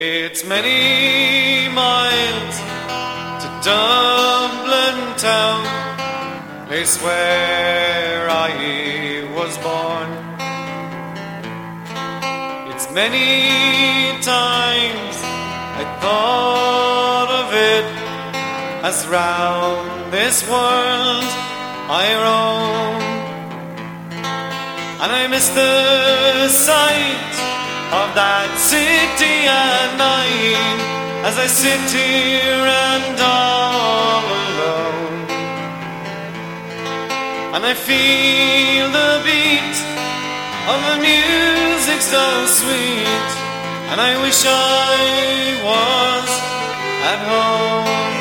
It's many miles to Dublin town, place where I was born. It's many times I thought of it as round this world I roam, and I miss the sight of that city at night as I sit here and all alone, and I feel the beat of the music so sweet, and I wish I was at home.